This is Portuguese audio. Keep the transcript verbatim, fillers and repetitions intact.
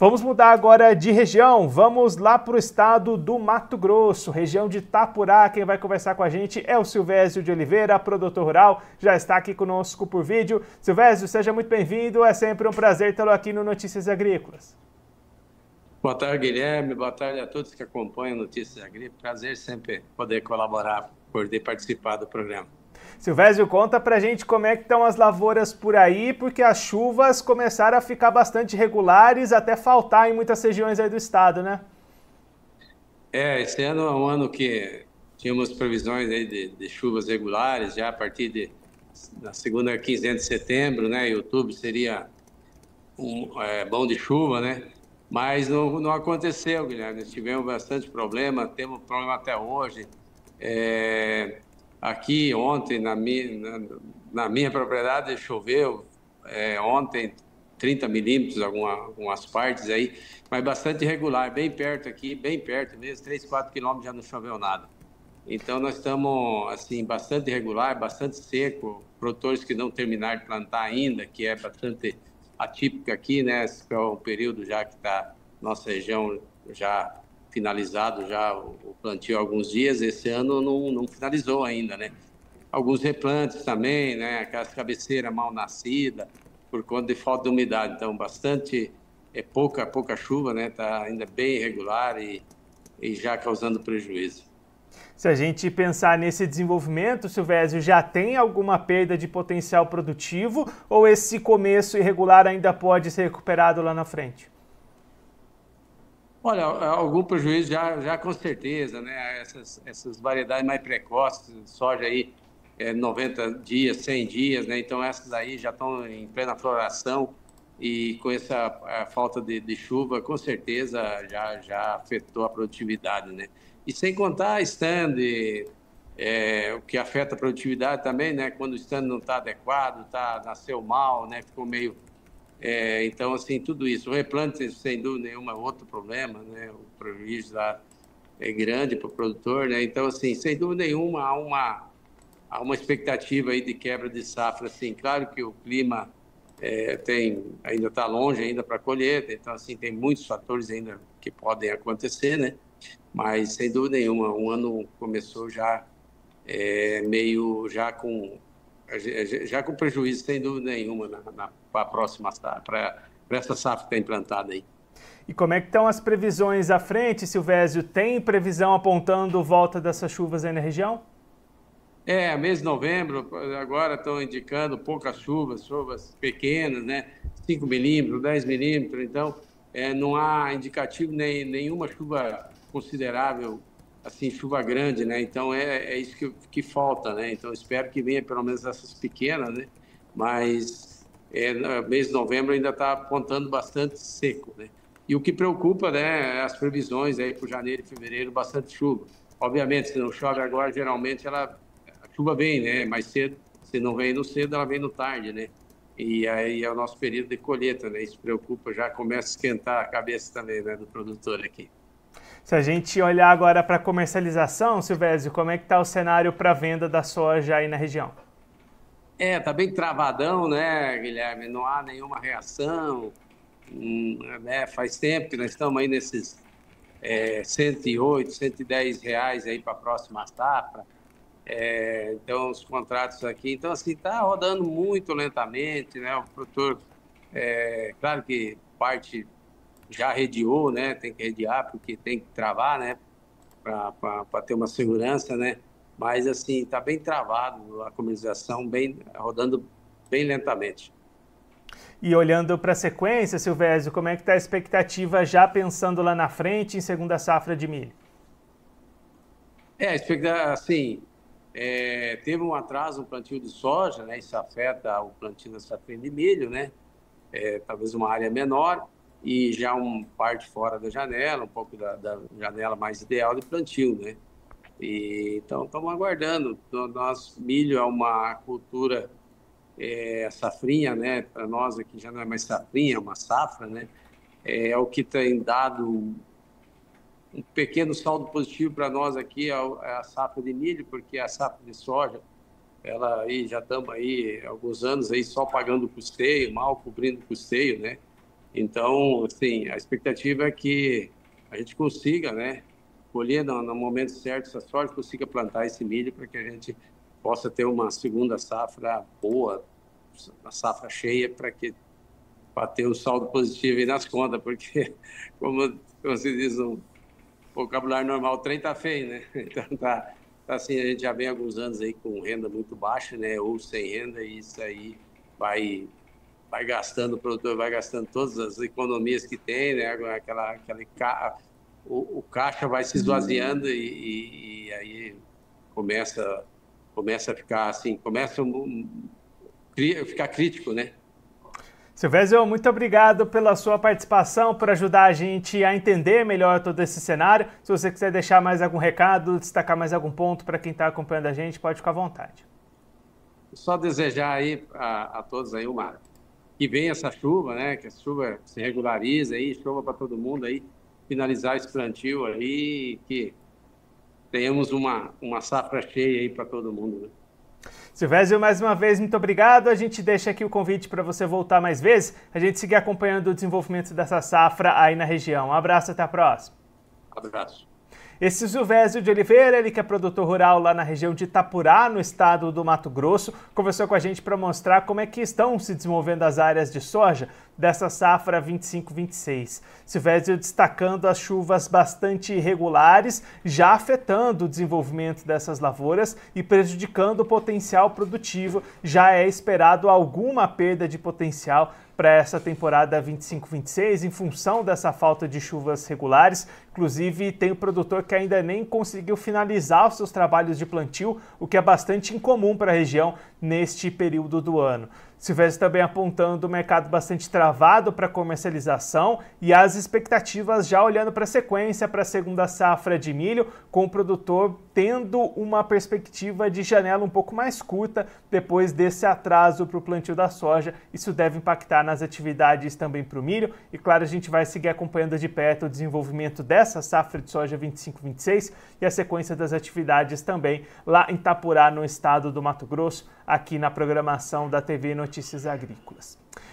Vamos mudar agora de região, vamos lá para o estado do Mato Grosso, região de Itapurá. Quem vai conversar com a gente é o Silvésio de Oliveira, produtor rural, já está aqui conosco por vídeo. Silvésio, seja muito bem-vindo, é sempre um prazer tê-lo aqui no Notícias Agrícolas. Boa tarde, Guilherme, boa tarde a todos que acompanham Notícias Agrícolas, prazer sempre poder colaborar, poder participar do programa. Silvésio, conta pra gente como é que estão as lavouras por aí, porque as chuvas começaram a ficar bastante regulares, até faltar em muitas regiões aí do estado, né? É, esse ano é um ano que tínhamos previsões aí de, de chuvas regulares, já a partir de, da segunda quinzena de setembro, né? E outubro seria um é, bom de chuva, né? Mas não, não aconteceu, Guilherme, nós tivemos bastante problema, temos problema até hoje. É... Aqui ontem, na minha, na, na minha propriedade, choveu é, ontem trinta milímetros, alguma, algumas partes aí, mas bastante irregular, bem perto aqui, bem perto mesmo, três, quatro quilômetros já não choveu nada. Então nós estamos assim, bastante irregular, bastante seco, produtores que não terminaram de plantar ainda, que é bastante atípico aqui, né? Esse é um período já que está nossa região já finalizado já o plantio há alguns dias, esse ano não, não finalizou ainda, né? Alguns replantes também, né? Aquelas cabeceiras mal nascidas, por conta de falta de umidade. Então, bastante, é pouca, pouca chuva, né? Está ainda bem irregular e, e já causando prejuízo. Se a gente pensar nesse desenvolvimento, Silvésio, já tem alguma perda de potencial produtivo ou esse começo irregular ainda pode ser recuperado lá na frente? Olha, algum prejuízo já, já com certeza, né? Essas, essas variedades mais precoces, soja aí, é, noventa dias, cem dias, né? Então essas aí já estão em plena floração e com essa falta de, de chuva, com certeza já, já afetou a produtividade, né? E sem contar stand, é, o que afeta a produtividade também, né? Quando o stand não está adequado, tá, nasceu mal, né? Ficou meio... É, então, assim, tudo isso. O replante, sem dúvida nenhuma, é outro problema, né? O prejuízo lá é grande para o produtor, né? Então, assim, sem dúvida nenhuma, há uma, há uma expectativa aí de quebra de safra, assim. Claro que o clima é, tem, ainda está longe ainda para a colheita, então, assim, tem muitos fatores ainda que podem acontecer, né? Mas, sem dúvida nenhuma, um ano começou já é, meio já com... já com prejuízo, sem dúvida nenhuma, na, na, para a próxima safra, para essa safra que está implantada aí. E como é que estão as previsões à frente, Silvésio? Tem previsão apontando volta dessas chuvas aí na região? É, mês de novembro, agora estão indicando poucas chuvas, chuvas pequenas, né? cinco milímetros, dez milímetros, então é, não há indicativo nem nenhuma chuva considerável, assim, chuva grande, né? Então é, é isso que, que falta, né? Então espero que venha pelo menos essas pequenas, né? Mas é, no mês de novembro ainda está apontando bastante seco, né? E o que preocupa, né? É as previsões aí para janeiro e fevereiro, bastante chuva. Obviamente, se não chove agora, geralmente ela, a chuva vem, né? Mais cedo, se não vem no cedo, ela vem no tarde, né? E aí é o nosso período de colheita, né? Isso preocupa, já começa a esquentar a cabeça também, né? Do produtor aqui. Se a gente olhar agora para a comercialização, Silvésio, como é que está o cenário para a venda da soja aí na região? É, tá bem travadão, né, Guilherme? Não há nenhuma reação, hum, né? Faz tempo que nós estamos aí nesses é, cento e oito, cento e dez reais aí para a próxima safra. É, então, os contratos aqui, então assim, tá rodando muito lentamente, né? O produtor, é, claro que parte já rediou, né? Tem que rediar porque tem que travar, né? Para ter uma segurança, né? Mas assim, está bem travado a comercialização, bem, rodando bem lentamente. E olhando para a sequência, Silvésio, como é que está a expectativa já pensando lá na frente em segunda safra de milho? É, assim, é, teve um atraso no plantio de soja, né? Isso afeta o plantio da safra de milho, né? É, talvez uma área menor e já um parte fora da janela, um pouco da, da janela mais ideal de plantio, né? E, então, estamos aguardando. Nosso milho é uma cultura é, safrinha, né? Para nós aqui já não é mais safrinha, é uma safra, né? É, o que tem dado um pequeno saldo positivo para nós aqui é a safra de milho, porque a safra de soja, ela aí já estamos aí alguns anos aí só pagando o custeio, mal cobrindo o custeio, né? Então, assim, a expectativa é que a gente consiga, né, colher no, no momento certo essa soja, consiga plantar esse milho para que a gente possa ter uma segunda safra boa, uma safra cheia, para que para ter um saldo positivo aí nas contas, porque, como, como se diz um vocabulário normal, o trem tá feio, né? Então, tá, tá assim, a gente já vem há alguns anos aí com renda muito baixa, né, ou sem renda, e isso aí vai... vai gastando, o produtor vai gastando todas as economias que tem, né? Aquela, aquela, o, o caixa vai se esvaziando e, e, e aí começa, começa a ficar assim, começa a um, ficar crítico, né? Silvésio, muito obrigado pela sua participação, por ajudar a gente a entender melhor todo esse cenário. Se você quiser deixar mais algum recado, destacar mais algum ponto para quem está acompanhando a gente, pode ficar à vontade. Só desejar aí a, a todos aí uma... que venha essa chuva, né? Que a chuva se regularize aí, chuva para todo mundo aí, finalizar esse plantio aí, que tenhamos uma, uma safra cheia aí para todo mundo, né? Silvésio, mais uma vez, muito obrigado. A gente deixa aqui o convite para você voltar mais vezes, a gente seguir acompanhando o desenvolvimento dessa safra aí na região. Um abraço, até a próxima. Abraço. Esse é o Silvésio de Oliveira, ele que é produtor rural lá na região de Itapurá, no estado do Mato Grosso, conversou com a gente para mostrar como é que estão se desenvolvendo as áreas de soja dessa safra vinte e cinco vinte e seis. Silvésio destacando as chuvas bastante irregulares, já afetando o desenvolvimento dessas lavouras e prejudicando o potencial produtivo. Já é esperado alguma perda de potencial para essa temporada vinte e cinco vinte e seis, em função dessa falta de chuvas regulares. Inclusive, tem o produtor que ainda nem conseguiu finalizar os seus trabalhos de plantio, o que é bastante incomum para a região neste período do ano. Silvésio também apontando o mercado bastante travado para comercialização e as expectativas já olhando para a sequência, para a segunda safra de milho, com o produtor tendo uma perspectiva de janela um pouco mais curta depois desse atraso para o plantio da soja. Isso deve impactar nas atividades também para o milho e, claro, a gente vai seguir acompanhando de perto o desenvolvimento dessa safra de soja vinte e cinco vinte e seis e a sequência das atividades também lá em Itapurá, no estado do Mato Grosso, aqui na programação da T V Notícias Agrícolas.